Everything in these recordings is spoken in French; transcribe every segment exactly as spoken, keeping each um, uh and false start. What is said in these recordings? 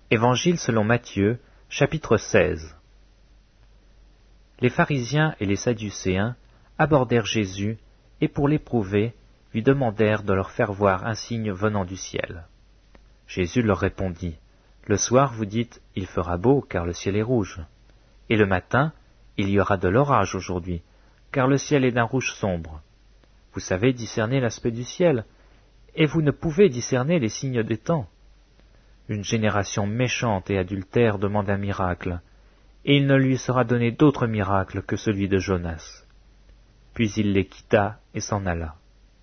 Évangile selon Matthieu, chapitre seize. Les pharisiens et les sadducéens abordèrent Jésus et pour l'éprouver, lui demandèrent de leur faire voir un signe venant du ciel. Jésus leur répondit, « Le soir vous dites, il fera beau car le ciel est rouge. Et le matin, il y aura de l'orage aujourd'hui, car le ciel est d'un rouge sombre. Vous savez discerner l'aspect du ciel, et vous ne pouvez discerner les signes des temps. Une génération méchante et adultère demande un miracle, et il ne lui sera donné d'autre miracle que celui de Jonas. » Puis il les quitta et s'en alla.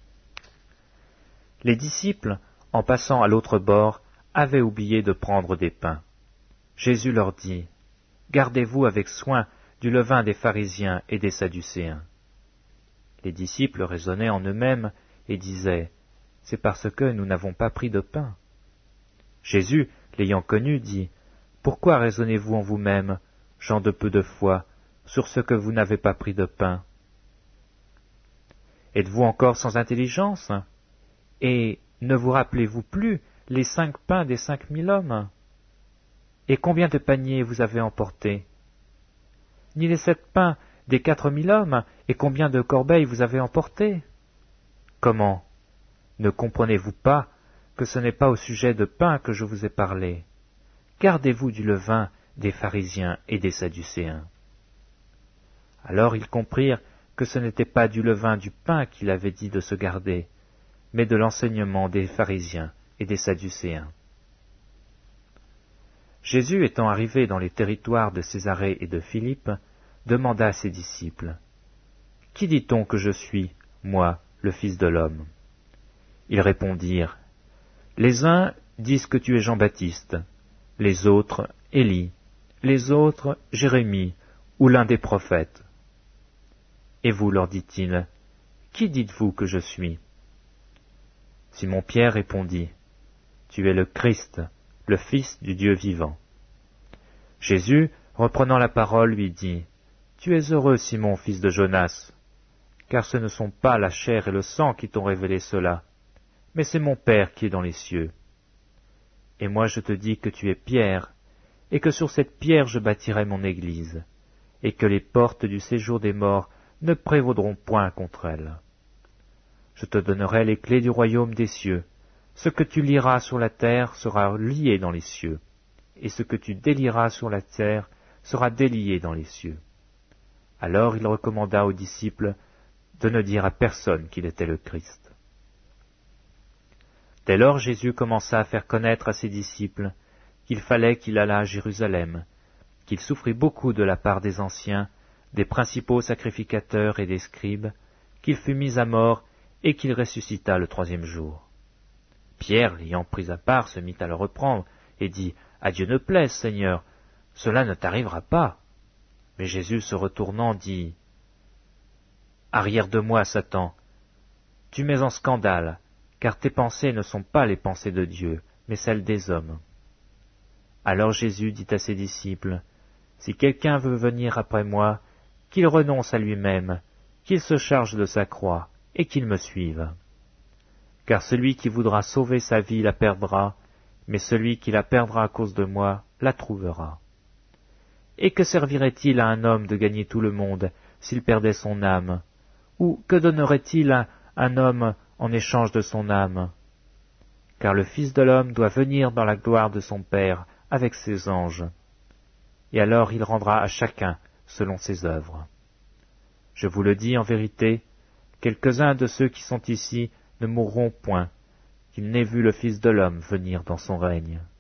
Les disciples, en passant à l'autre bord, avaient oublié de prendre des pains. Jésus leur dit, « Gardez-vous avec soin du levain des pharisiens et des sadducéens. » Les disciples raisonnaient en eux-mêmes et disaient, « C'est parce que nous n'avons pas pris de pain. » Jésus, l'ayant connu, dit, « Pourquoi raisonnez-vous en vous-même, gens de peu de foi, sur ce que vous n'avez pas pris de pain? Êtes-vous encore sans intelligence? Et ne vous rappelez-vous plus les cinq pains des cinq mille hommes? Et combien de paniers vous avez emportés? Ni les sept pains des quatre mille hommes, et combien de corbeilles vous avez emportés? Comment? Ne comprenez-vous pas que ce n'est pas au sujet de pain que je vous ai parlé? Gardez-vous du levain des pharisiens et des sadducéens. » Alors ils comprirent que ce n'était pas du levain du pain qu'il avait dit de se garder, mais de l'enseignement des pharisiens et des sadducéens. Jésus, étant arrivé dans les territoires de Césarée et de Philippe, demanda à ses disciples, « Qui dit-on que je suis, moi, le Fils de l'homme » Ils répondirent, « Les uns disent que tu es Jean-Baptiste, les autres Élie, les autres Jérémie ou l'un des prophètes. » Et vous, leur dit-il, qui dites-vous que je suis? Simon-Pierre répondit, tu es le Christ, le Fils du Dieu vivant. Jésus, reprenant la parole, lui dit, tu es heureux, Simon, fils de Jonas, car ce ne sont pas la chair et le sang qui t'ont révélé cela, mais c'est mon Père qui est dans les cieux. Et moi je te dis que tu es Pierre, et que sur cette pierre je bâtirai mon Église, et que les portes du séjour des morts ne prévaudront point contre elle. Je te donnerai les clés du royaume des cieux. Ce que tu lieras sur la terre sera lié dans les cieux, et ce que tu délieras sur la terre sera délié dans les cieux. Alors il recommanda aux disciples de ne dire à personne qu'il était le Christ. Dès lors Jésus commença à faire connaître à ses disciples qu'il fallait qu'il allât à Jérusalem, qu'il souffrit beaucoup de la part des anciens, des principaux sacrificateurs et des scribes, qu'il fut mis à mort et qu'il ressuscita le troisième jour. Pierre, l'ayant pris à part, se mit à le reprendre et dit, « À Dieu ne plaise, Seigneur, cela ne t'arrivera pas. » Mais Jésus, se retournant, dit, « Arrière de moi, Satan, tu mets en scandale, car tes pensées ne sont pas les pensées de Dieu, mais celles des hommes. » Alors Jésus dit à ses disciples, « Si quelqu'un veut venir après moi, qu'il renonce à lui-même, qu'il se charge de sa croix, et qu'il me suive. Car celui qui voudra sauver sa vie la perdra, mais celui qui la perdra à cause de moi la trouvera. Et que servirait-il à un homme de gagner tout le monde s'il perdait son âme? Ou que donnerait-il à un homme en échange de son âme? Car le Fils de l'homme doit venir dans la gloire de son Père avec ses anges, et alors il rendra à chacun selon ses œuvres. Je vous le dis en vérité, quelques-uns de ceux qui sont ici ne mourront point, qu'ils n'aient vu le Fils de l'homme venir dans son règne.